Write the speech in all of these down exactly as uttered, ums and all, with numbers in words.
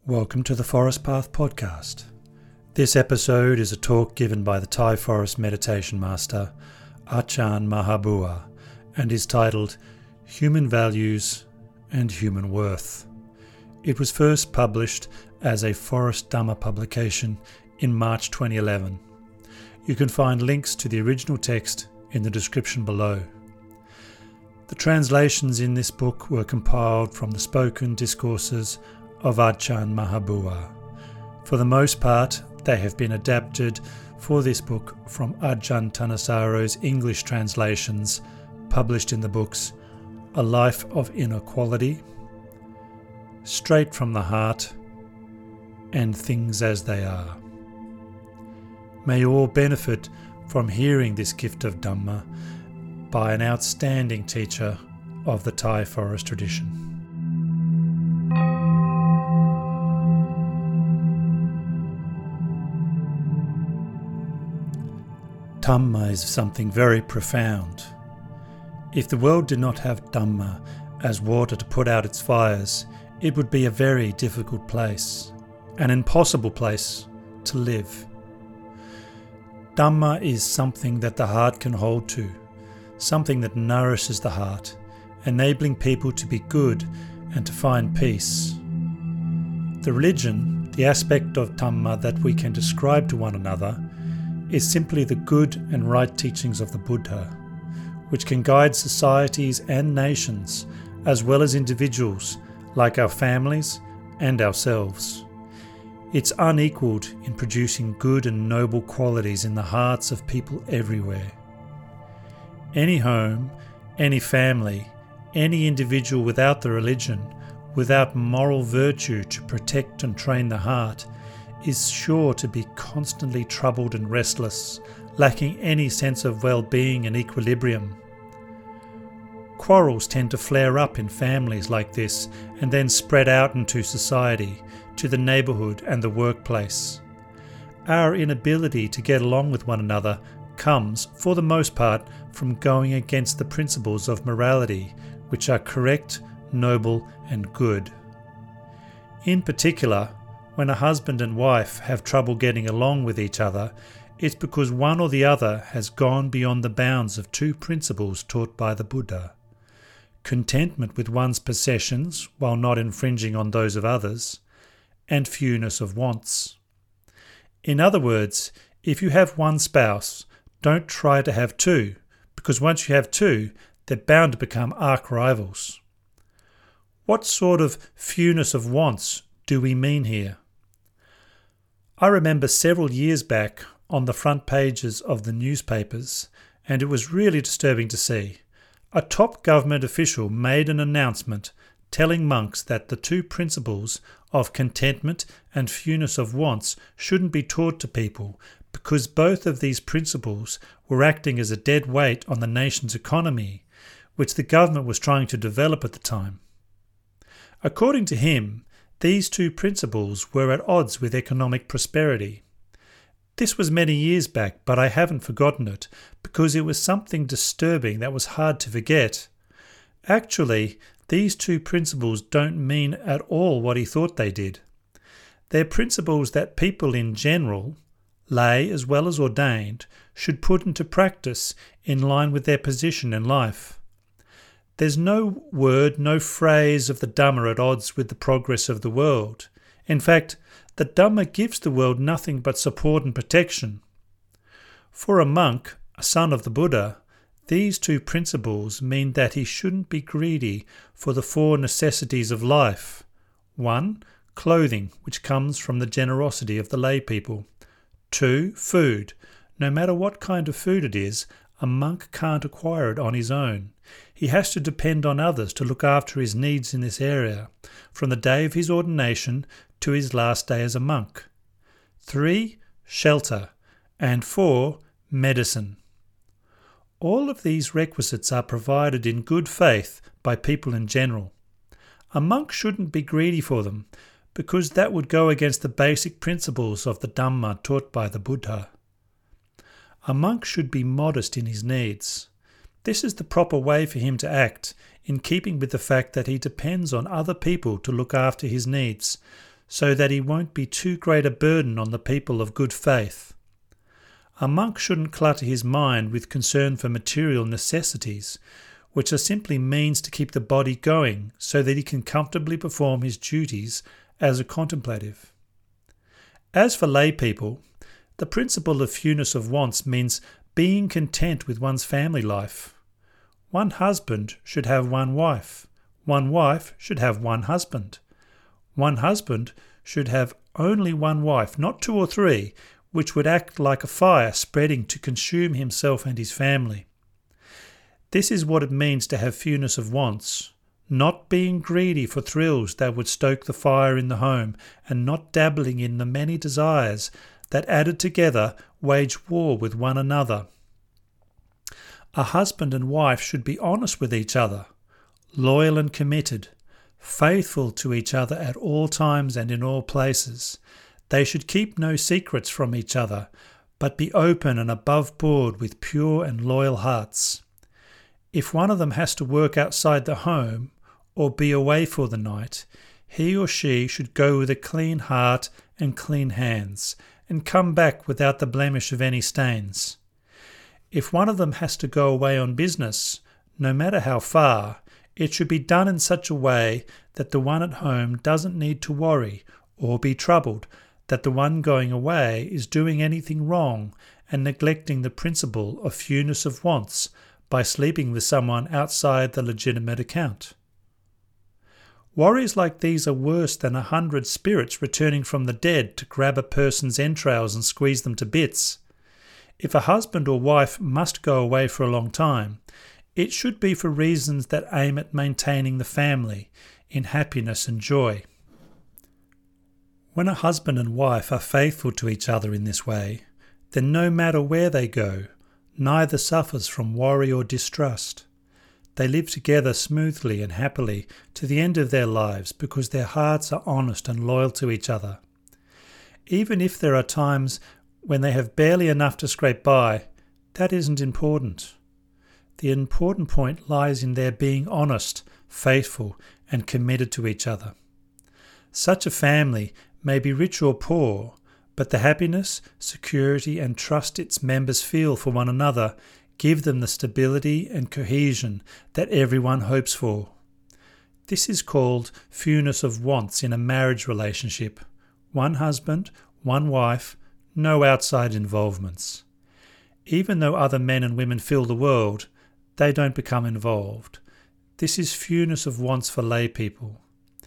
Welcome to the Forest Path Podcast. This episode is a talk given by the Thai Forest Meditation Master, Ajahn Mahabua, and is titled Human Values and Human Worth. It was first published as a Forest Dhamma publication in March twenty eleven. You can find links to the original text in the description below. The translations in this book were compiled from the spoken discourses of Ajahn Mahabua. For the most part, they have been adapted for this book from Ajahn Thanissaro's English translations published in the books A Life of Inner Quality, Straight from the Heart, and Things as They Are. May you all benefit from hearing this gift of Dhamma by an outstanding teacher of the Thai forest tradition. Dhamma is something very profound. If the world did not have Dhamma as water to put out its fires, it would be a very difficult place, an impossible place to live. Dhamma is something that the heart can hold to, something that nourishes the heart, enabling people to be good and to find peace. The religion, the aspect of Dhamma that we can describe to one another, is simply the good and right teachings of the Buddha, which can guide societies and nations, as well as individuals, like our families and ourselves. It's unequalled in producing good and noble qualities in the hearts of people everywhere. Any home, any family, any individual without the religion, without moral virtue to protect and train the heart, is sure to be constantly troubled and restless, lacking any sense of well-being and equilibrium. Quarrels tend to flare up in families like this and then spread out into society, to the neighbourhood and the workplace. Our inability to get along with one another comes, for the most part, from going against the principles of morality, which are correct, noble and good. In particular, when a husband and wife have trouble getting along with each other, it's because one or the other has gone beyond the bounds of two principles taught by the Buddha: contentment with one's possessions while not infringing on those of others, and fewness of wants. In other words, if you have one spouse, don't try to have two, because once you have two, they're bound to become arch rivals. What sort of fewness of wants do we mean here? I remember several years back on the front pages of the newspapers, and it was really disturbing to see. A top government official made an announcement telling monks that the two principles of contentment and fewness of wants shouldn't be taught to people because both of these principles were acting as a dead weight on the nation's economy, which the government was trying to develop at the time. According to him, these two principles were at odds with economic prosperity. This was many years back, but I haven't forgotten it because it was something disturbing that was hard to forget. Actually, these two principles don't mean at all what he thought they did. They're principles that people in general, lay as well as ordained, should put into practice in line with their position in life. There's no word, no phrase of the Dhamma at odds with the progress of the world. In fact, the Dhamma gives the world nothing but support and protection. For a monk, a son of the Buddha, these two principles mean that he shouldn't be greedy for the four necessities of life. One, clothing, which comes from the generosity of the lay people. Two, food. No matter what kind of food it is, a monk can't acquire it on his own. He has to depend on others to look after his needs in this area, from the day of his ordination to his last day as a monk. Three, shelter. And four, medicine. All of these requisites are provided in good faith by people in general. A monk shouldn't be greedy for them, because that would go against the basic principles of the Dhamma taught by the Buddha. A monk should be modest in his needs. This is the proper way for him to act, in keeping with the fact that he depends on other people to look after his needs, so that he won't be too great a burden on the people of good faith. A monk shouldn't clutter his mind with concern for material necessities, which are simply means to keep the body going so that he can comfortably perform his duties as a contemplative. As for lay people, the principle of fewness of wants means being content with one's family life. One husband should have one wife. One wife should have one husband. One husband should have only one wife, not two or three, which would act like a fire spreading to consume himself and his family. This is what it means to have fewness of wants, not being greedy for thrills that would stoke the fire in the home, and not dabbling in the many desires that added together wage war with one another. A husband and wife should be honest with each other, loyal and committed, faithful to each other at all times and in all places. They should keep no secrets from each other, but be open and above board with pure and loyal hearts. If one of them has to work outside the home or be away for the night, he or she should go with a clean heart and clean hands, and come back without the blemish of any stains. If one of them has to go away on business, no matter how far, it should be done in such a way that the one at home doesn't need to worry or be troubled that the one going away is doing anything wrong and neglecting the principle of fewness of wants by sleeping with someone outside the legitimate account. Worries like these are worse than a hundred spirits returning from the dead to grab a person's entrails and squeeze them to bits. If a husband or wife must go away for a long time, it should be for reasons that aim at maintaining the family in happiness and joy. When a husband and wife are faithful to each other in this way, then no matter where they go, neither suffers from worry or distrust. They live together smoothly and happily to the end of their lives because their hearts are honest and loyal to each other. Even if there are times when they have barely enough to scrape by, that isn't important. The important point lies in their being honest, faithful, and committed to each other. Such a family may be rich or poor, but the happiness, security, and trust its members feel for one another give them the stability and cohesion that everyone hopes for. This is called fewness of wants in a marriage relationship. One husband, one wife, no outside involvements. Even though other men and women fill the world, they don't become involved. This is fewness of wants for lay people.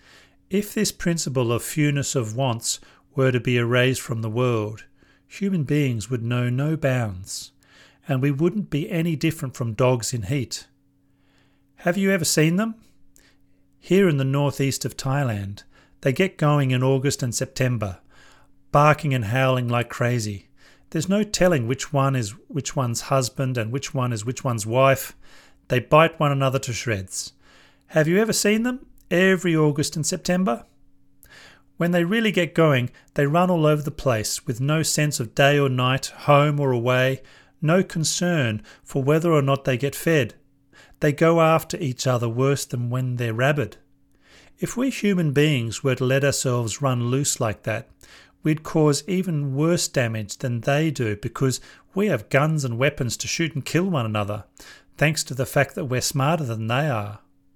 If this principle of fewness of wants were to be erased from the world, human beings would know no bounds, and we wouldn't be any different from dogs in heat. Have you ever seen them? Here in the northeast of Thailand, they get going in August and September, barking and howling like crazy. There's no telling which one is which one's husband and which one is which one's wife. They bite one another to shreds. Have you ever seen them? Every August and September? When they really get going, they run all over the place with no sense of day or night, home or away, no concern for whether or not they get fed. They go after each other worse than when they're rabid. If we human beings were to let ourselves run loose like that, we'd cause even worse damage than they do because we have guns and weapons to shoot and kill one another, thanks to the fact that we're smarter than they are.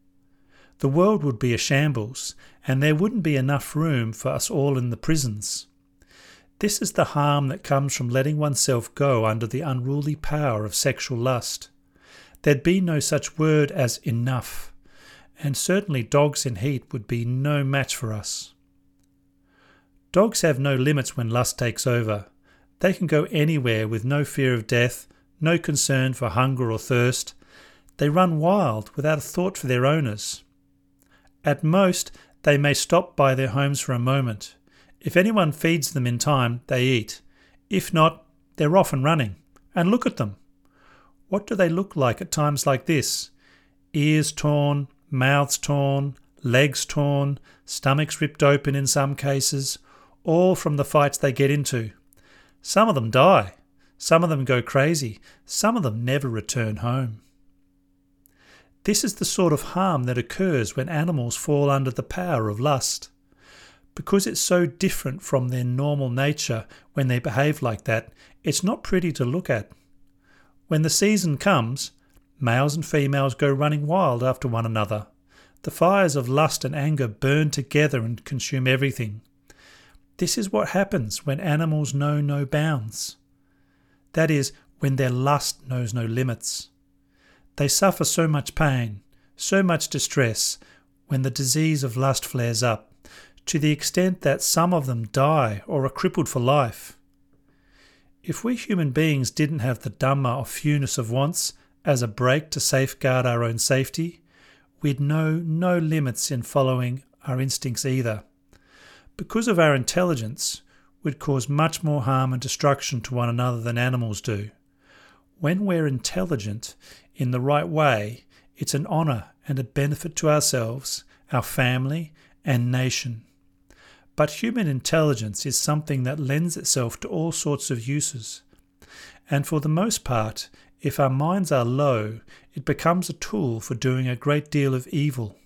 The world would be a shambles, and there wouldn't be enough room for us all in the prisons. This is the harm that comes from letting oneself go under the unruly power of sexual lust. There'd be no such word as enough, and certainly dogs in heat would be no match for us. Dogs have no limits when lust takes over. They can go anywhere with no fear of death, no concern for hunger or thirst. They run wild without a thought for their owners. At most, they may stop by their homes for a moment. If anyone feeds them in time, they eat. If not, they're off and running. And look at them. What do they look like at times like this? Ears torn, mouths torn, legs torn, stomachs ripped open in some cases, all from the fights they get into. Some of them die. Some of them go crazy. Some of them never return home. This is the sort of harm that occurs when animals fall under the power of lust. Because it's so different from their normal nature when they behave like that, it's not pretty to look at. When the season comes, males and females go running wild after one another. The fires of lust and anger burn together and consume everything. This is what happens when animals know no bounds. That is, when their lust knows no limits. They suffer so much pain, so much distress, when the disease of lust flares up, to the extent that some of them die or are crippled for life. If we human beings didn't have the Dhamma of fewness of wants as a brake to safeguard our own safety, we'd know no limits in following our instincts either. Because of our intelligence, we'd cause much more harm and destruction to one another than animals do. When we're intelligent in the right way, it's an honour and a benefit to ourselves, our family, and nation. But human intelligence is something that lends itself to all sorts of uses. And for the most part, if our minds are low, it becomes a tool for doing a great deal of evil.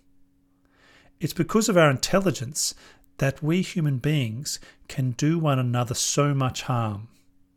It's because of our intelligence that we human beings can do one another so much harm.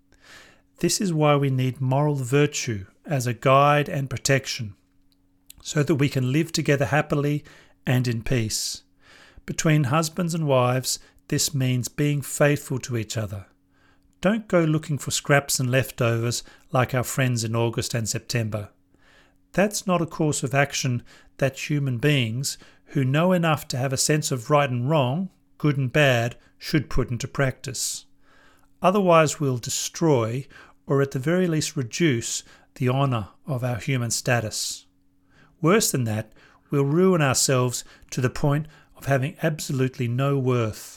This is why we need moral virtue as a guide and protection, so that we can live together happily and in peace. Between husbands and wives, this means being faithful to each other. Don't go looking for scraps and leftovers like our friends in August and September. That's not a course of action that human beings, who know enough to have a sense of right and wrong, good and bad, should put into practice. Otherwise we'll destroy, or at the very least reduce, the honour of our human status. Worse than that, we'll ruin ourselves to the point of having absolutely no worth.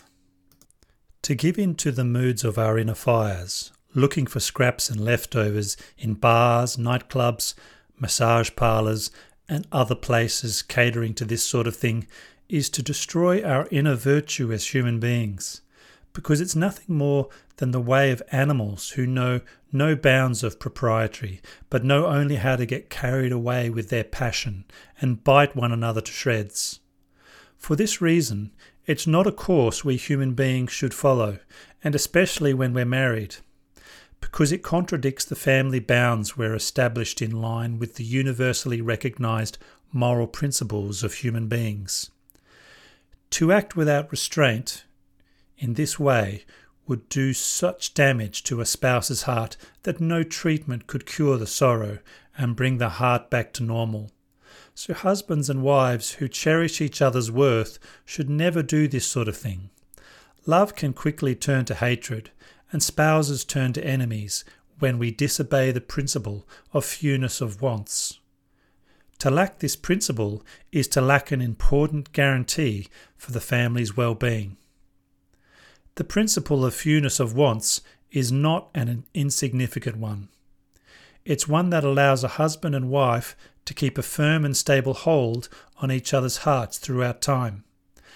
To give in to the moods of our inner fires, looking for scraps and leftovers in bars, nightclubs, massage parlours, and other places catering to this sort of thing, is to destroy our inner virtue as human beings, because it's nothing more than the way of animals who know no bounds of propriety, but know only how to get carried away with their passion and bite one another to shreds. For this reason, it's not a course we human beings should follow, and especially when we're married, because it contradicts the family bounds we're established in line with the universally recognised moral principles of human beings. To act without restraint in this way would do such damage to a spouse's heart that no treatment could cure the sorrow and bring the heart back to normal. So husbands and wives who cherish each other's worth should never do this sort of thing. Love can quickly turn to hatred, and spouses turn to enemies when we disobey the principle of fewness of wants. To lack this principle is to lack an important guarantee for the family's well-being. The principle of fewness of wants is not an insignificant one. It's one that allows a husband and wife to keep a firm and stable hold on each other's hearts throughout time.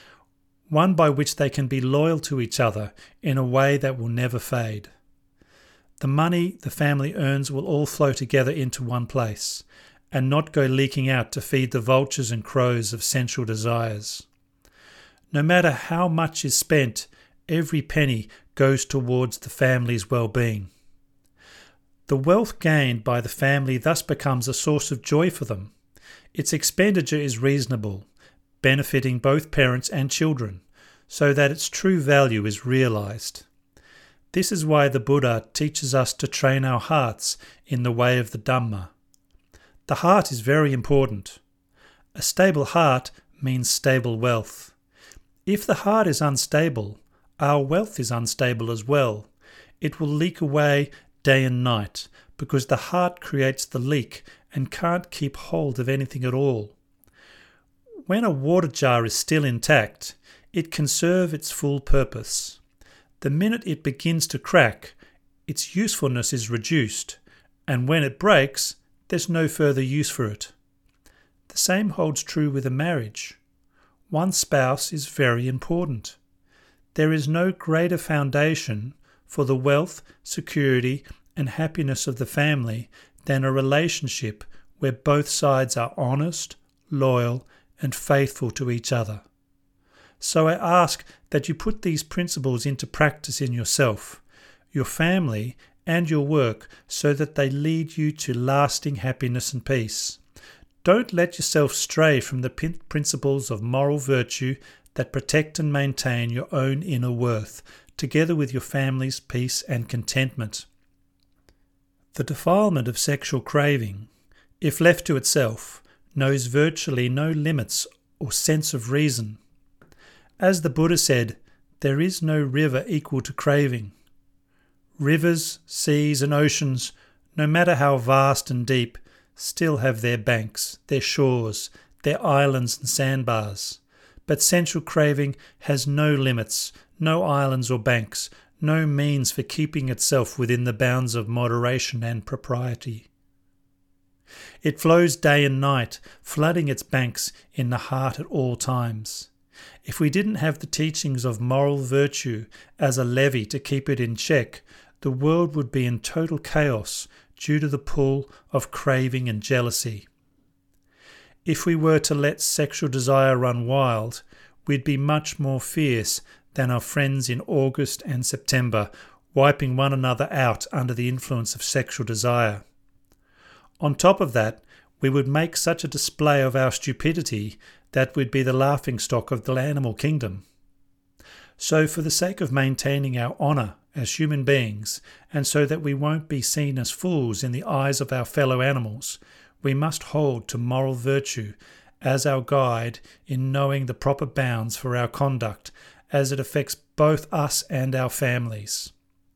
One by which they can be loyal to each other in a way that will never fade. The money the family earns will all flow together into one place, and not go leaking out to feed the vultures and crows of sensual desires. No matter how much is spent, every penny goes towards the family's well-being. The wealth gained by the family thus becomes a source of joy for them. Its expenditure is reasonable, benefiting both parents and children, so that its true value is realised. This is why the Buddha teaches us to train our hearts in the way of the Dhamma. The heart is very important. A stable heart means stable wealth. If the heart is unstable, our wealth is unstable as well. It will leak away day and night, because the heart creates the leak and can't keep hold of anything at all. When a water jar is still intact, it can serve its full purpose. The minute it begins to crack, its usefulness is reduced, and when it breaks, there's no further use for it. The same holds true with a marriage. One spouse is very important. There is no greater foundation for the wealth, security, and happiness of the family than a relationship where both sides are honest, loyal, and faithful to each other. So I ask that you put these principles into practice in yourself, your family, and your work so that they lead you to lasting happiness and peace. Don't let yourself stray from the principles of moral virtue that protect and maintain your own inner worth, together with your family's peace and contentment. The defilement of sexual craving, if left to itself, knows virtually no limits or sense of reason. As the Buddha said, there is no river equal to craving. Rivers, seas and oceans, no matter how vast and deep, still have their banks, their shores, their islands and sandbars. But sensual craving has no limits, no islands or banks, no means for keeping itself within the bounds of moderation and propriety. It flows day and night, flooding its banks in the heart at all times. If we didn't have the teachings of moral virtue as a levy to keep it in check, the world would be in total chaos due to the pull of craving and jealousy. If we were to let sexual desire run wild, we'd be much more fierce than our friends in August and September, wiping one another out under the influence of sexual desire. On top of that, we would make such a display of our stupidity that we'd be the laughingstock of the animal kingdom. So for the sake of maintaining our honour as human beings, and so that we won't be seen as fools in the eyes of our fellow animals, we must hold to moral virtue as our guide in knowing the proper bounds for our conduct as it affects both us and our families.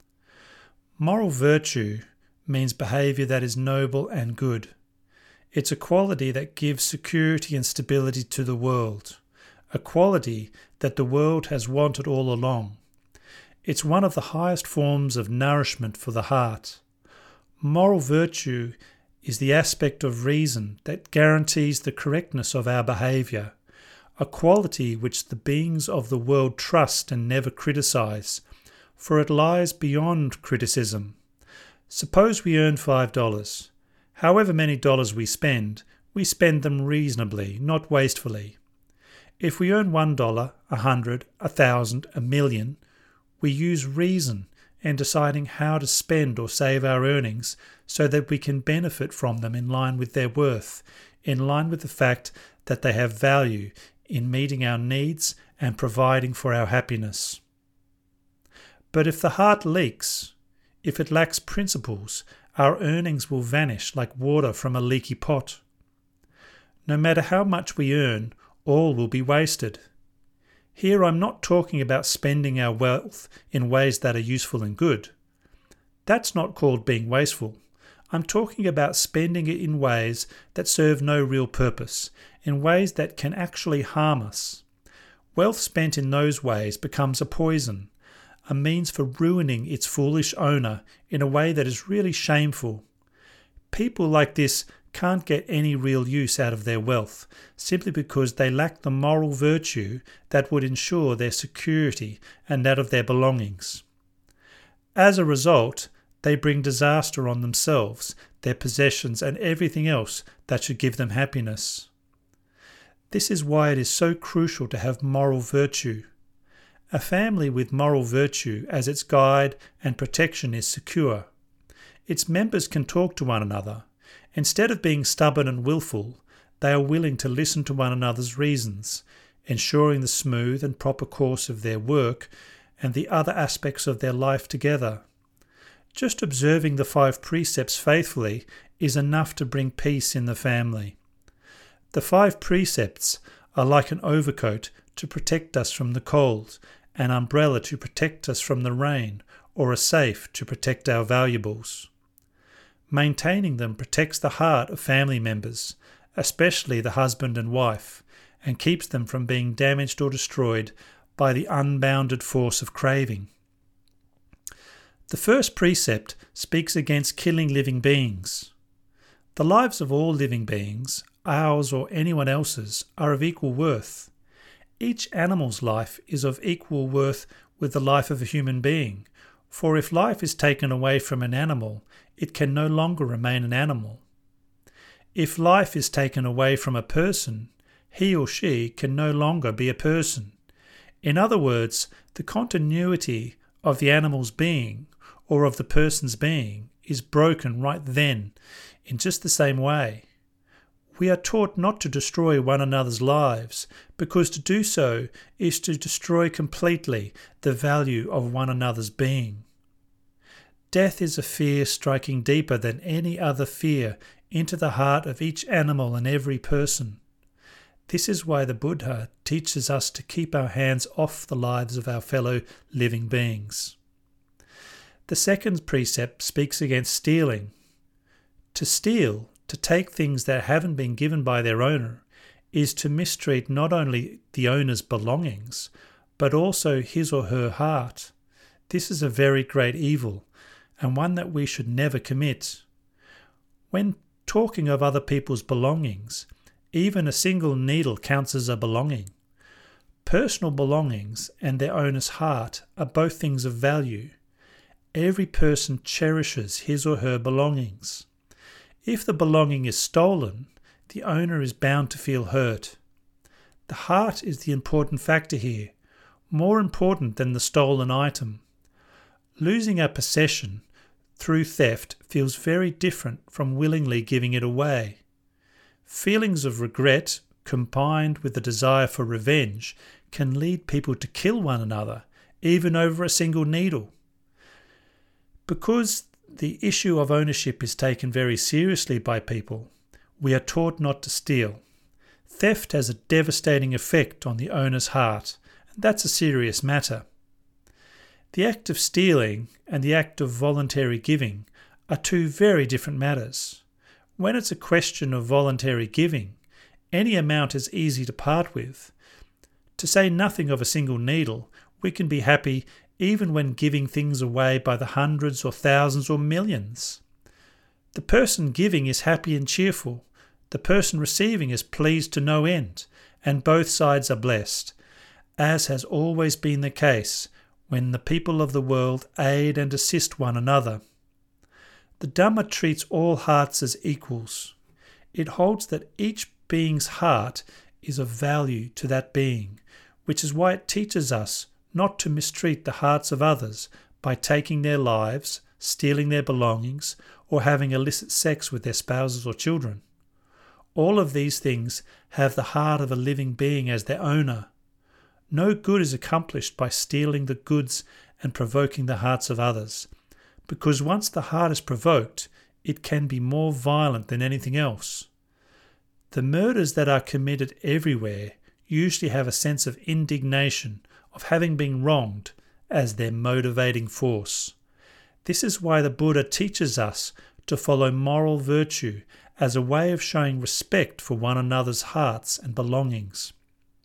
Moral virtue means behaviour that is noble and good. It's a quality that gives security and stability to the world, a quality that the world has wanted all along. It's one of the highest forms of nourishment for the heart. Moral virtue is the aspect of reason that guarantees the correctness of our behaviour, a quality which the beings of the world trust and never criticise, for it lies beyond criticism. Suppose we earn five dollars. However many dollars we spend, we spend them reasonably, not wastefully. If we earn one dollar, a hundred, a thousand, a million, we use reason in deciding how to spend or save our earnings so that we can benefit from them in line with their worth, in line with the fact that they have value in meeting our needs and providing for our happiness. But if the heart leaks, if it lacks principles, our earnings will vanish like water from a leaky pot. No matter how much we earn, all will be wasted. Here I'm not talking about spending our wealth in ways that are useful and good. That's not called being wasteful. I'm talking about spending it in ways that serve no real purpose, in ways that can actually harm us. Wealth spent in those ways becomes a poison, a means for ruining its foolish owner in a way that is really shameful. People like this can't get any real use out of their wealth, simply because they lack the moral virtue that would ensure their security and that of their belongings. As a result, they bring disaster on themselves, their possessions, and everything else that should give them happiness. This is why it is so crucial to have moral virtue. A family with moral virtue as its guide and protection is secure. Its members can talk to one another. Instead of being stubborn and willful, they are willing to listen to one another's reasons, ensuring the smooth and proper course of their work and the other aspects of their life together. Just observing the five precepts faithfully is enough to bring peace in the family. The five precepts are like an overcoat to protect us from the cold, an umbrella to protect us from the rain, or a safe to protect our valuables. Maintaining them protects the heart of family members, especially the husband and wife, and keeps them from being damaged or destroyed by the unbounded force of craving. The first precept speaks against killing living beings. The lives of all living beings, ours or anyone else's, are of equal worth. Each animal's life is of equal worth with the life of a human being, for if life is taken away from an animal, it can no longer remain an animal. If life is taken away from a person, he or she can no longer be a person. In other words, the continuity of the animal's being or of the person's being is broken right then in just the same way. We are taught not to destroy one another's lives, because to do so is to destroy completely the value of one another's being. Death is a fear striking deeper than any other fear into the heart of each animal and every person. This is why the Buddha teaches us to keep our hands off the lives of our fellow living beings. The second precept speaks against stealing. To steal, to take things that haven't been given by their owner, is to mistreat not only the owner's belongings, but also his or her heart. This is a very great evil, and one that we should never commit. When talking of other people's belongings, even a single needle counts as a belonging. Personal belongings and their owner's heart are both things of value. Every person cherishes his or her belongings. If the belonging is stolen, the owner is bound to feel hurt. The heart is the important factor here, more important than the stolen item. Losing a possession through theft feels very different from willingly giving it away. Feelings of regret, combined with the desire for revenge, can lead people to kill one another, even over a single needle. Because the issue of ownership is taken very seriously by people, we are taught not to steal. Theft has a devastating effect on the owner's heart, and that's a serious matter. The act of stealing and the act of voluntary giving are two very different matters. When it's a question of voluntary giving, any amount is easy to part with. To say nothing of a single needle, we can be happy even when giving things away by the hundreds or thousands or millions. The person giving is happy and cheerful. The person receiving is pleased to no end, and both sides are blessed, as has always been the case when the people of the world aid and assist one another. The Dhamma treats all hearts as equals. It holds that each being's heart is of value to that being, which is why it teaches us not to mistreat the hearts of others by taking their lives, stealing their belongings, or having illicit sex with their spouses or children. All of these things have the heart of a living being as their owner. No good is accomplished by stealing the goods and provoking the hearts of others, because once the heart is provoked, it can be more violent than anything else. The murders that are committed everywhere usually have a sense of indignation of having been wronged as their motivating force. This is why the Buddha teaches us to follow moral virtue as a way of showing respect for one another's hearts and belongings.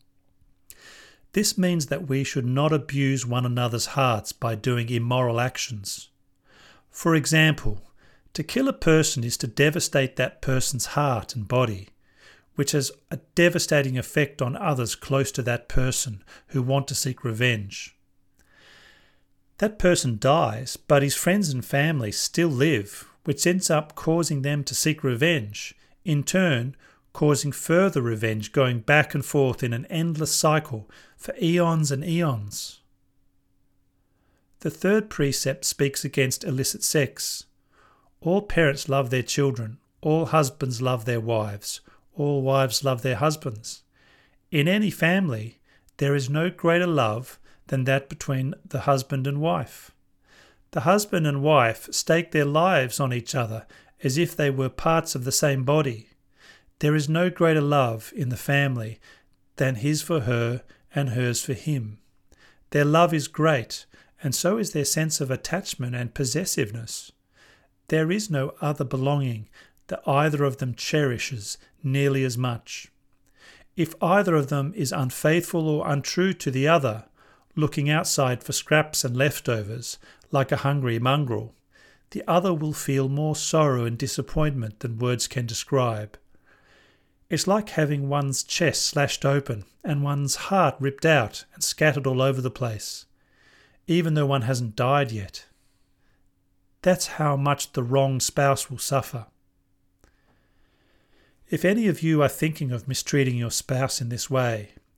This means that we should not abuse one another's hearts by doing immoral actions. For example, to kill a person is to devastate that person's heart and body, which has a devastating effect on others close to that person who want to seek revenge. That person dies, but his friends and family still live, which ends up causing them to seek revenge, in turn causing further revenge going back and forth in an endless cycle for eons and eons. The third precept speaks against illicit sex. All parents love their children, all husbands love their wives, all wives love their husbands. In any family, there is no greater love than that between the husband and wife. The husband and wife stake their lives on each other as if they were parts of the same body. There is no greater love in the family than his for her and hers for him. Their love is great, and so is their sense of attachment and possessiveness. There is no other belonging that either of them cherishes nearly as much. If either of them is unfaithful or untrue to the other, looking outside for scraps and leftovers like a hungry mongrel, the other will feel more sorrow and disappointment than words can describe. It's like having one's chest slashed open and one's heart ripped out and scattered all over the place, even though one hasn't died yet. That's how much the wronged spouse will suffer. If any of you are thinking of mistreating your spouse in this way,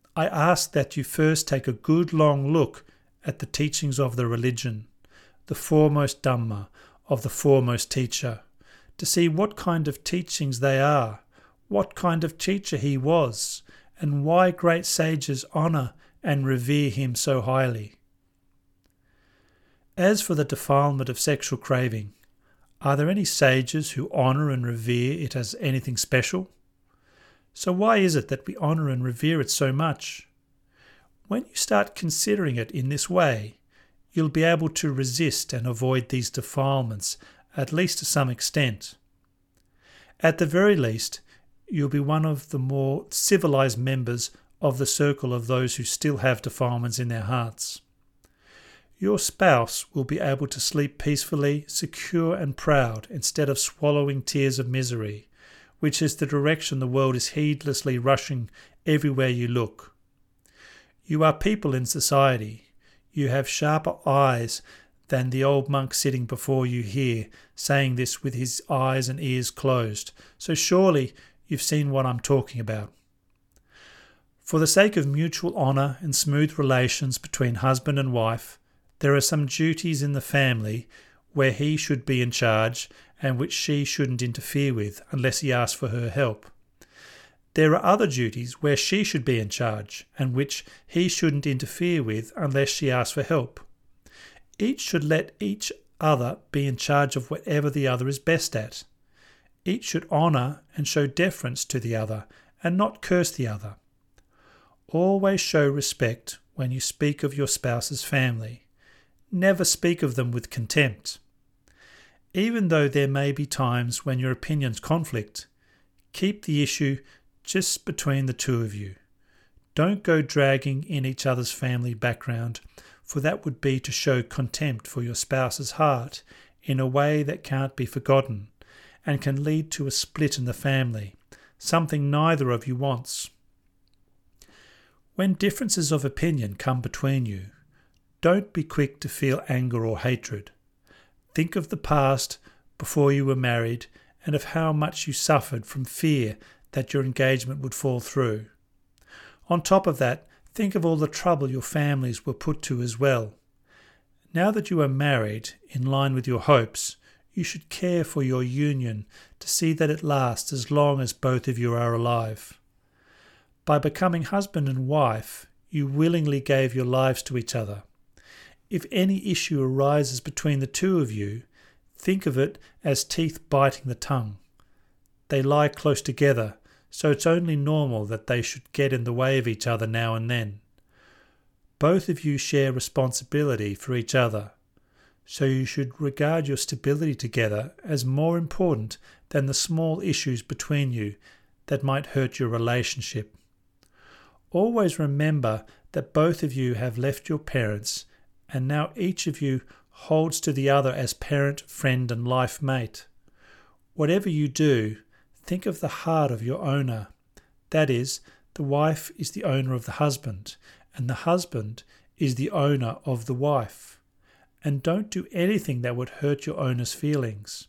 I ask that you first take a good long look at the teachings of the religion, the foremost Dhamma of the foremost teacher, to see what kind of teachings they are, what kind of teacher he was, and why great sages honour and revere him so highly. As for the defilement of sexual craving, are there any sages who honour and revere it as anything special? So why is it that we honour and revere it so much? When you start considering it in this way, you'll be able to resist and avoid these defilements, at least to some extent. At the very least, you'll be one of the more civilized members of the circle of those who still have defilements in their hearts. Your spouse will be able to sleep peacefully, secure and proud, instead of swallowing tears of misery, which is the direction the world is heedlessly rushing everywhere you look. You are people in society. You have sharper eyes than the old monk sitting before you here, saying this with his eyes and ears closed. So surely you've seen what I'm talking about. For the sake of mutual honour and smooth relations between husband and wife, there are some duties in the family where he should be in charge and which she shouldn't interfere with unless he asks for her help. There are other duties where she should be in charge and which he shouldn't interfere with unless she asks for help. Each should let each other be in charge of whatever the other is best at. Each should honour and show deference to the other and not curse the other. Always show respect when you speak of your spouse's family. Never speak of them with contempt. Even though there may be times when your opinions conflict, keep the issue just between the two of you. Don't go dragging in each other's family background, for that would be to show contempt for your spouse's heart in a way that can't be forgotten and can lead to a split in the family, something neither of you wants. When differences of opinion come between you, don't be quick to feel anger or hatred. Think of the past before you were married and of how much you suffered from fear that your engagement would fall through. On top of that, think of all the trouble your families were put to as well. Now that you are married, in line with your hopes, you should care for your union to see that it lasts as long as both of you are alive. By becoming husband and wife, you willingly gave your lives to each other. If any issue arises between the two of you, think of it as teeth biting the tongue. They lie close together, so it's only normal that they should get in the way of each other now and then. Both of you share responsibility for each other, so you should regard your stability together as more important than the small issues between you that might hurt your relationship. Always remember that both of you have left your parents, and now each of you holds to the other as parent, friend, and life mate. Whatever you do, think of the heart of your owner. That is, the wife is the owner of the husband, and the husband is the owner of the wife. And don't do anything that would hurt your owner's feelings.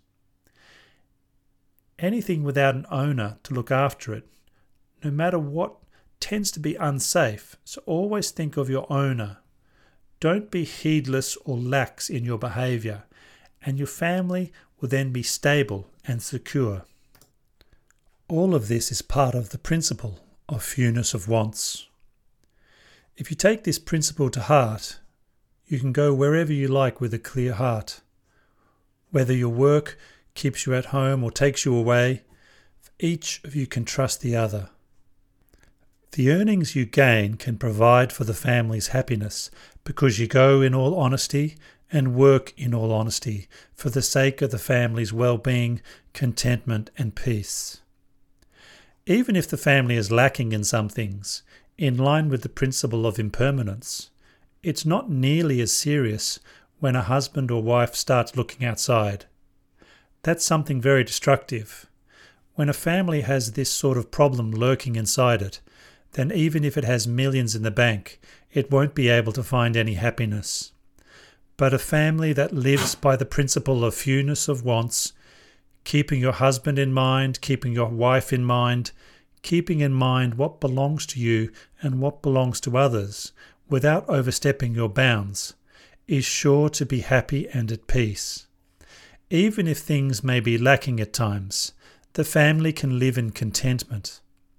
Anything without an owner to look after it, no matter what, tends to be unsafe, so always think of your owner. Don't be heedless or lax in your behaviour, and your family will then be stable and secure. All of this is part of the principle of fewness of wants. If you take this principle to heart, you can go wherever you like with a clear heart. Whether your work keeps you at home or takes you away, each of you can trust the other. The earnings you gain can provide for the family's happiness because you go in all honesty and work in all honesty for the sake of the family's well-being, contentment and peace. Even if the family is lacking in some things, in line with the principle of impermanence, it's not nearly as serious when a husband or wife starts looking outside. That's something very destructive. When a family has this sort of problem lurking inside it, then even if it has millions in the bank, it won't be able to find any happiness. But a family that lives by the principle of fewness of wants, keeping your husband in mind, keeping your wife in mind, keeping in mind what belongs to you and what belongs to others, without overstepping your bounds, is sure to be happy and at peace. Even if things may be lacking at times, the family can live in contentment.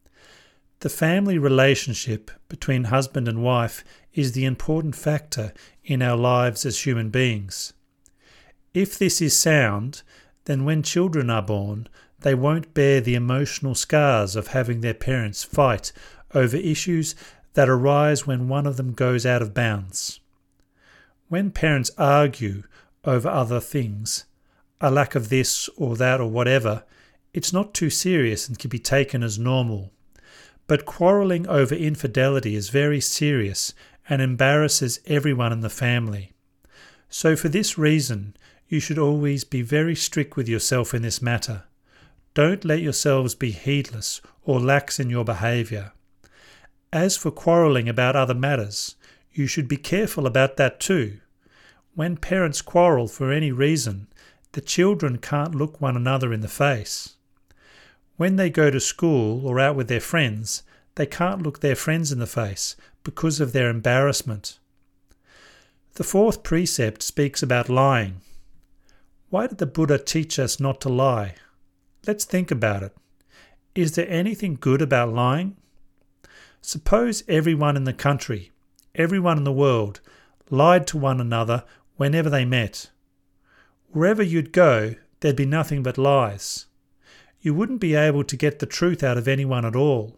The family relationship between husband and wife is the important factor in our lives as human beings. If this is sound, then when children are born, they won't bear the emotional scars of having their parents fight over issues that arise when one of them goes out of bounds. When parents argue over other things, a lack of this or that or whatever, it's not too serious and can be taken as normal. But quarrelling over infidelity is very serious and embarrasses everyone in the family. So for this reason, you should always be very strict with yourself in this matter. Don't let yourselves be heedless or lax in your behaviour. As for quarrelling about other matters, you should be careful about that too. When parents quarrel for any reason, the children can't look one another in the face. When they go to school or out with their friends, they can't look their friends in the face because of their embarrassment. The fourth precept speaks about lying. Why did the Buddha teach us not to lie? Let's think about it. Is there anything good about lying? Suppose everyone in the country, everyone in the world, lied to one another whenever they met. Wherever you'd go, there'd be nothing but lies. You wouldn't be able to get the truth out of anyone at all.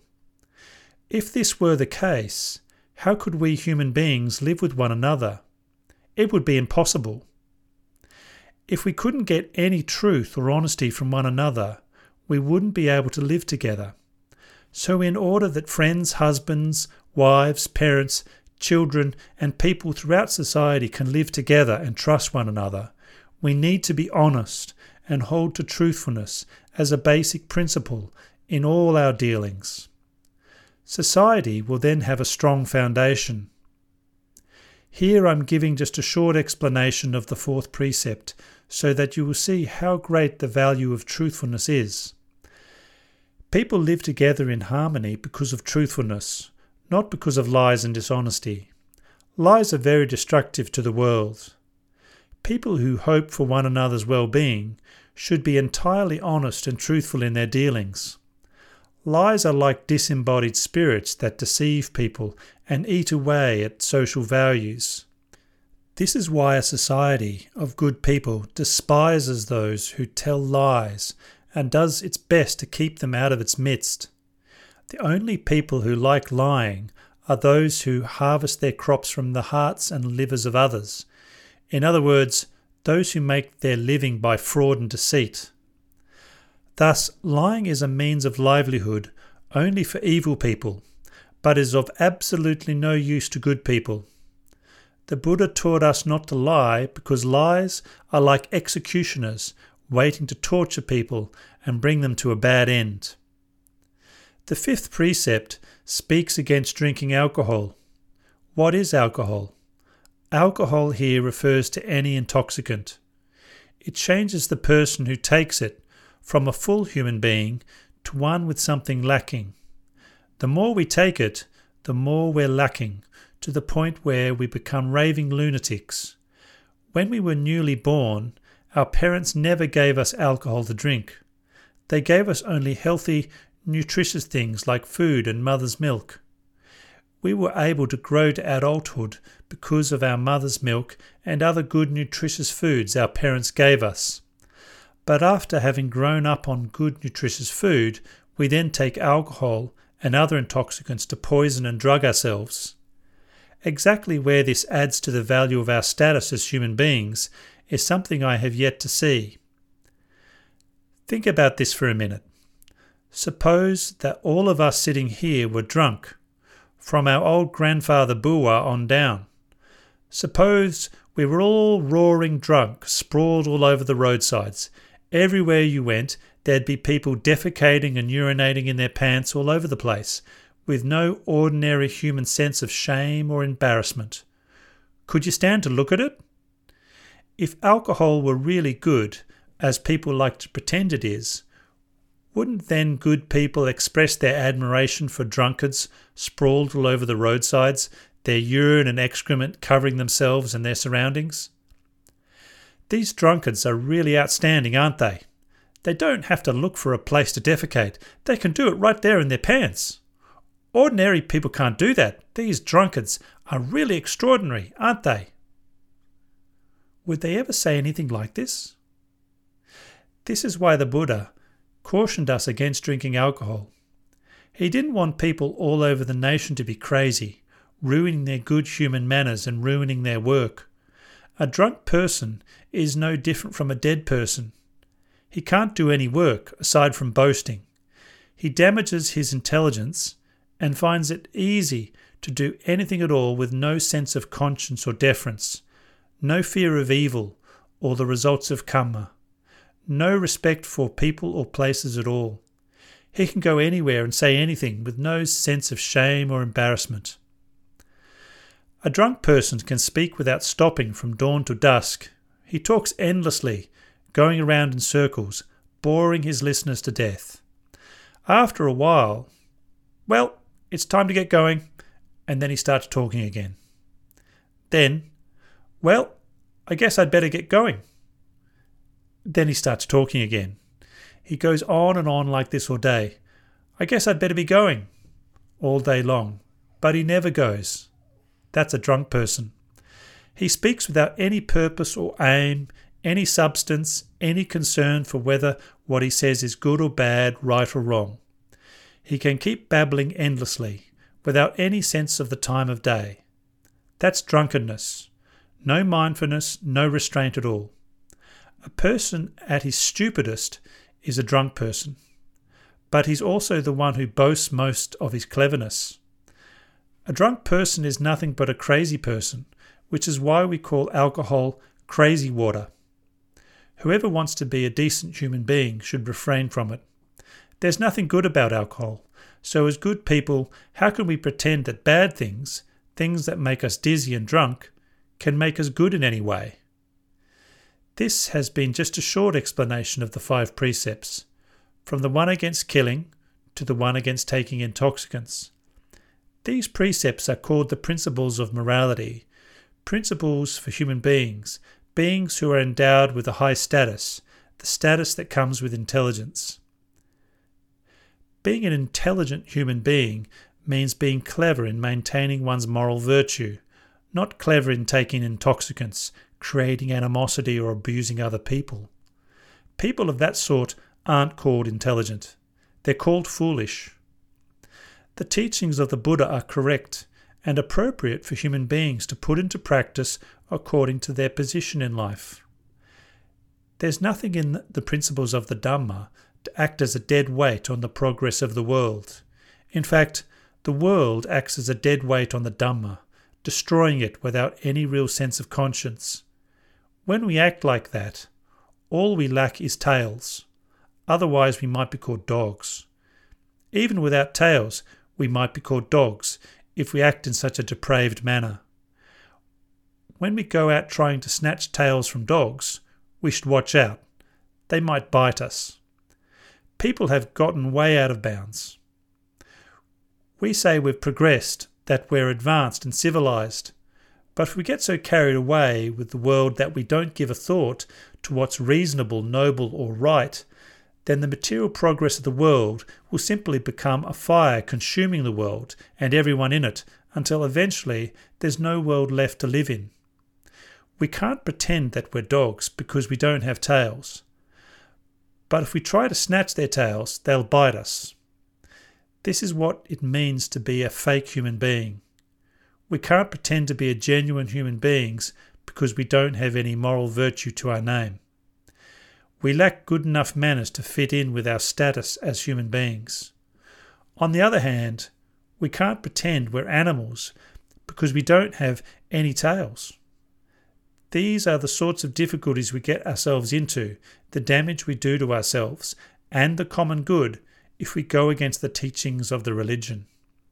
If this were the case, how could we human beings live with one another? It would be impossible. If we couldn't get any truth or honesty from one another, we wouldn't be able to live together. So in order that friends, husbands, wives, parents, children, and people throughout society can live together and trust one another, we need to be honest and hold to truthfulness as a basic principle in all our dealings. Society will then have a strong foundation. Here I'm giving just a short explanation of the fourth precept so that you will see how great the value of truthfulness is. People live together in harmony because of truthfulness, not because of lies and dishonesty. Lies are very destructive to the world. People who hope for one another's well-being should be entirely honest and truthful in their dealings. Lies are like disembodied spirits that deceive people and eat away at social values. This is why a society of good people despises those who tell lies and does its best to keep them out of its midst. The only people who like lying are those who harvest their crops from the hearts and livers of others. In other words, those who make their living by fraud and deceit. Thus, lying is a means of livelihood only for evil people, but is of absolutely no use to good people. The Buddha taught us not to lie because lies are like executioners waiting to torture people and bring them to a bad end. The fifth precept speaks against drinking alcohol. What is alcohol? Alcohol here refers to any intoxicant. It changes the person who takes it from a full human being to one with something lacking. The more we take it, the more we're lacking, to the point where we become raving lunatics. When we were newly born, our parents never gave us alcohol to drink. They gave us only healthy, nutritious things like food and mother's milk. We were able to grow to adulthood because of our mother's milk and other good nutritious foods our parents gave us. But after having grown up on good nutritious food, we then take alcohol and other intoxicants to poison and drug ourselves. Exactly where this adds to the value of our status as human beings is something I have yet to see. Think about this for a minute. Suppose that all of us sitting here were drunk, from our old grandfather Buwa on down. Suppose we were all roaring drunk, sprawled all over the roadsides. Everywhere you went, there'd be people defecating and urinating in their pants all over the place, with no ordinary human sense of shame or embarrassment. Could you stand to look at it? If alcohol were really good, as people like to pretend it is, Wouldn't then good people express their admiration for drunkards sprawled all over the roadsides, their urine and excrement covering themselves and their surroundings? These drunkards are really outstanding, aren't they? They don't have to look for a place to defecate. They can do it right there in their pants. Ordinary people can't do that. These drunkards are really extraordinary, aren't they? Would they ever say anything like this? This is why the Buddha cautioned us against drinking alcohol. He didn't want people all over the nation to be crazy, ruining their good human manners and ruining their work. A drunk person is no different from a dead person. He can't do any work aside from boasting. He damages his intelligence and finds it easy to do anything at all with no sense of conscience or deference, no fear of evil or the results of karma, no respect for people or places at all. He can go anywhere and say anything with no sense of shame or embarrassment. A drunk person can speak without stopping from dawn to dusk. He talks endlessly, going around in circles, boring his listeners to death. After a while, well, it's time to get going, and then he starts talking again. Then, well, I guess I'd better get going. Then he starts talking again. He goes on and on like this all day. I guess I'd better be going. All day long. But he never goes. That's a drunk person. He speaks without any purpose or aim, any substance, any concern for whether what he says is good or bad, right or wrong. He can keep babbling endlessly, without any sense of the time of day. That's drunkenness. No mindfulness, no restraint at all. A person at his stupidest is a drunk person, but he's also the one who boasts most of his cleverness. A drunk person is nothing but a crazy person, which is why we call alcohol crazy water. Whoever wants to be a decent human being should refrain from it. There's nothing good about alcohol, so as good people, how can we pretend that bad things, things that make us dizzy and drunk, can make us good in any way? This has been just a short explanation of the five precepts, from the one against killing to the one against taking intoxicants. These precepts are called the principles of morality, principles for human beings, beings who are endowed with a high status, the status that comes with intelligence. Being an intelligent human being means being clever in maintaining one's moral virtue, not clever in taking intoxicants, creating animosity or abusing other people. People of that sort aren't called intelligent. They're called foolish. The teachings of the Buddha are correct and appropriate for human beings to put into practice according to their position in life. There's nothing in the principles of the Dhamma to act as a dead weight on the progress of the world. In fact, the world acts as a dead weight on the Dhamma, destroying it without any real sense of conscience. When we act like that, all we lack is tails. Otherwise we might be called dogs. Even without tails, we might be called dogs if we act in such a depraved manner. When we go out trying to snatch tails from dogs, we should watch out. They might bite us. People have gotten way out of bounds. We say we've progressed, that we're advanced and civilized. But if we get so carried away with the world that we don't give a thought to what's reasonable, noble or right, then the material progress of the world will simply become a fire consuming the world and everyone in it until eventually there's no world left to live in. We can't pretend that we're dogs because we don't have tails. But if we try to snatch their tails, they'll bite us. This is what it means to be a fake human being. We can't pretend to be a genuine human beings because we don't have any moral virtue to our name. We lack good enough manners to fit in with our status as human beings. On the other hand, we can't pretend we're animals because we don't have any tails. These are the sorts of difficulties we get ourselves into, the damage we do to ourselves and the common good if we go against the teachings of the religion.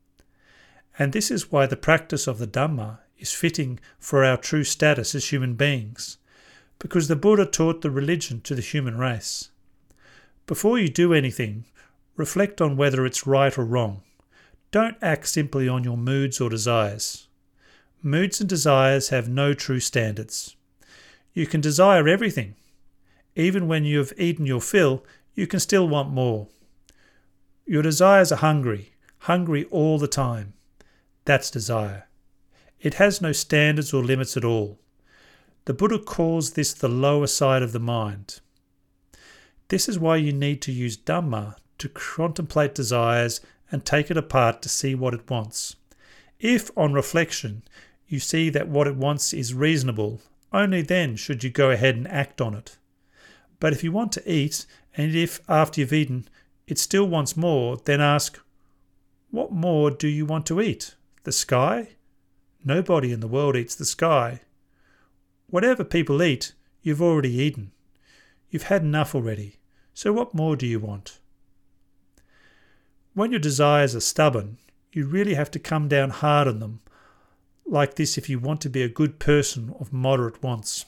And this is why the practice of the Dhamma is fitting for our true status as human beings, because the Buddha taught the religion to the human race. Before you do anything, Reflect on whether it's right or wrong. Don't act simply on your moods or desires. Moods and desires have no true standards. You can desire everything. Even when you have eaten your fill, you can still want more. Your desires are hungry, hungry all the time. That's desire. It has no standards or limits at all. The Buddha calls this the lower side of the mind. This is why you need to use Dhamma to contemplate desires and take it apart to see what it wants. If, on reflection, you see that what it wants is reasonable, only then should you go ahead and act on it. But if you want to eat, and if after you've eaten it still wants more, then ask, what more do you want to eat? The sky? Nobody in the world eats the sky. Whatever people eat, you've already eaten. You've had enough already, so what more do you want? When your desires are stubborn, you really have to come down hard on them, like this if you want to be a good person of moderate wants.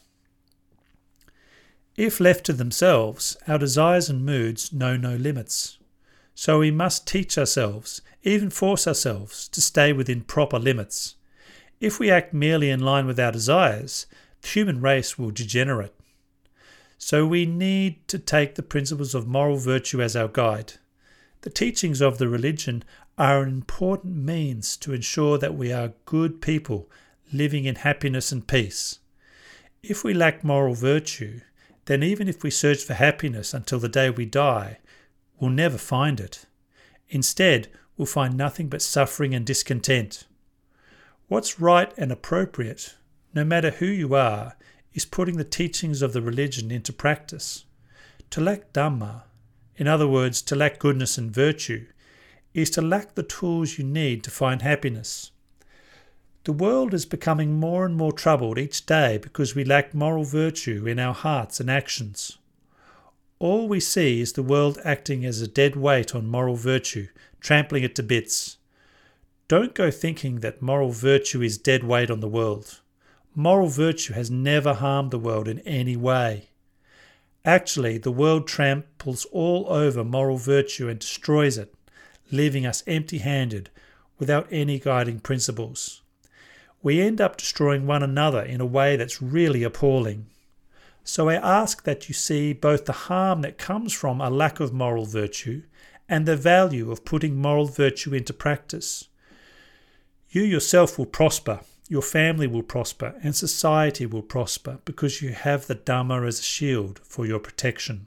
If left to themselves, our desires and moods know no limits. So we must teach ourselves, even force ourselves, to stay within proper limits. If we act merely in line with our desires, the human race will degenerate. So we need to take the principles of moral virtue as our guide. The teachings of the religion are an important means to ensure that we are good people living in happiness and peace. If we lack moral virtue, then even if we search for happiness until the day we die, we'll never find it. Instead, we'll find nothing but suffering and discontent. What's right and appropriate, no matter who you are, is putting the teachings of the religion into practice. To lack Dhamma, in other words, to lack goodness and virtue, is to lack the tools you need to find happiness. The world is becoming more and more troubled each day because we lack moral virtue in our hearts and actions. All we see is the world acting as a dead weight on moral virtue, trampling it to bits. Don't go thinking that moral virtue is dead weight on the world. Moral virtue has never harmed the world in any way. Actually, the world tramples all over moral virtue and destroys it, leaving us empty-handed, without any guiding principles. We end up destroying one another in a way that's really appalling. So I ask that you see both the harm that comes from a lack of moral virtue and the value of putting moral virtue into practice. You yourself will prosper, your family will prosper, and society will prosper because you have the Dhamma as a shield for your protection.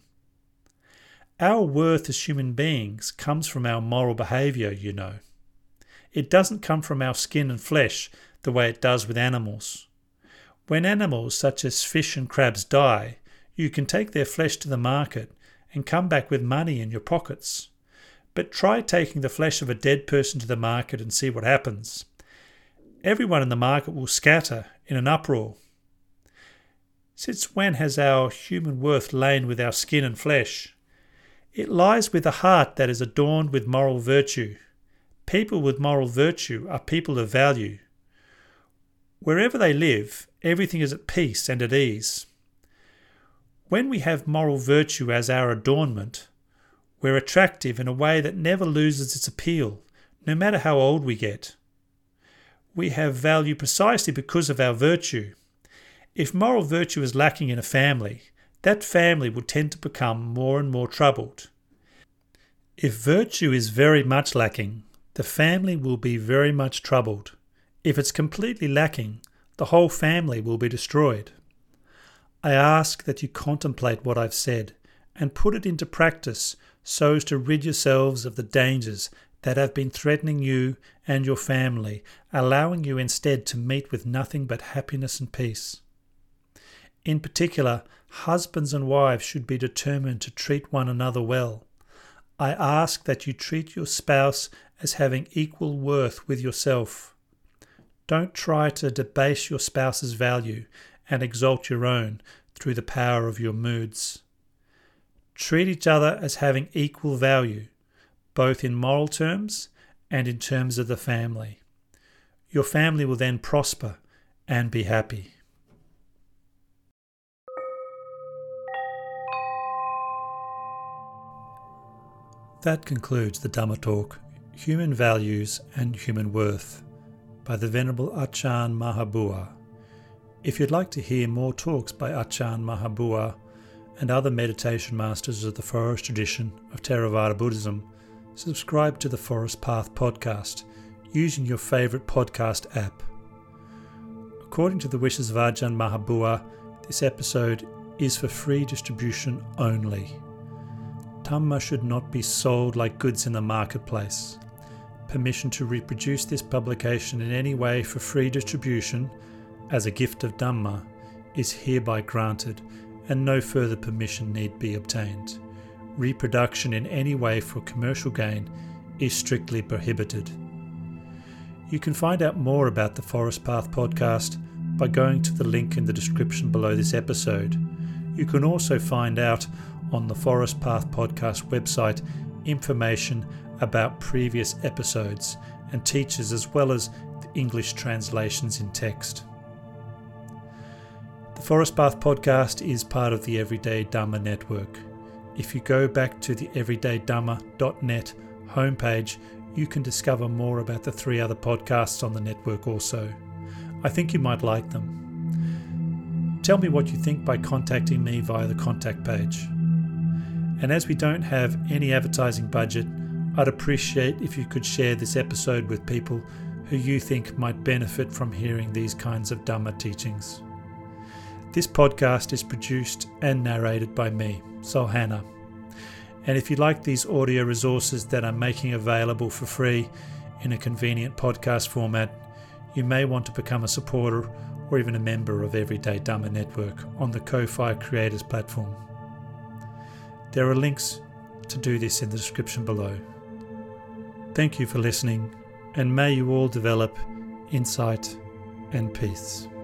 Our worth as human beings comes from our moral behaviour, you know. It doesn't come from our skin and flesh the way it does with animals. When animals such as fish and crabs die, you can take their flesh to the market and come back with money in your pockets. But try taking the flesh of a dead person to the market and see what happens. Everyone in the market will scatter in an uproar. Since when has our human worth lain with our skin and flesh? It lies with a heart that is adorned with moral virtue. People with moral virtue are people of value. Wherever they live, everything is at peace and at ease. When we have moral virtue as our adornment, we're attractive in a way that never loses its appeal, no matter how old we get. We have value precisely because of our virtue. If moral virtue is lacking in a family, that family will tend to become more and more troubled. If virtue is very much lacking, the family will be very much troubled. If it's completely lacking, the whole family will be destroyed. I ask that you contemplate what I've said and put it into practice so as to rid yourselves of the dangers that have been threatening you and your family, allowing you instead to meet with nothing but happiness and peace. In particular, husbands and wives should be determined to treat one another well. I ask that you treat your spouse as having equal worth with yourself. Don't try to debase your spouse's value and exalt your own through the power of your moods. Treat each other as having equal value, both in moral terms and in terms of the family. Your family will then prosper and be happy. That concludes the Dhamma Talk, Human Values and Human Worth, by the Venerable Achan Mahabua. If you'd like to hear more talks by Achan Mahabua and other meditation masters of the Forest tradition of Theravada Buddhism, subscribe to the Forest Path podcast using your favourite podcast app. According to the wishes of Ajahn Mahabua, this episode is for free distribution only. Dhamma should not be sold like goods in the marketplace. Permission to reproduce this publication in any way for free distribution, as a gift of Dhamma, is hereby granted, and no further permission need be obtained. Reproduction in any way for commercial gain is strictly prohibited. You can find out more about the Forest Path podcast by going to the link in the description below this episode. You can also find out on the Forest Path podcast website information about previous episodes and teachers, as well as the English translations in text. The Forest Path podcast is part of the Everyday Dhamma network. If you go back to the everyday dhamma dot net homepage, you can discover more about the three other podcasts on the network also. I think you might like them. Tell me what you think by contacting me via the contact page. And as we don't have any advertising budget, I'd appreciate if you could share this episode with people who you think might benefit from hearing these kinds of Dhamma teachings. This podcast is produced and narrated by me, Solhana. And if you like these audio resources that I'm making available for free in a convenient podcast format, you may want to become a supporter or even a member of Everyday Dhamma Network on the Ko-Fi Creators platform. There are links to do this in the description below. Thank you for listening, and may you all develop insight and peace.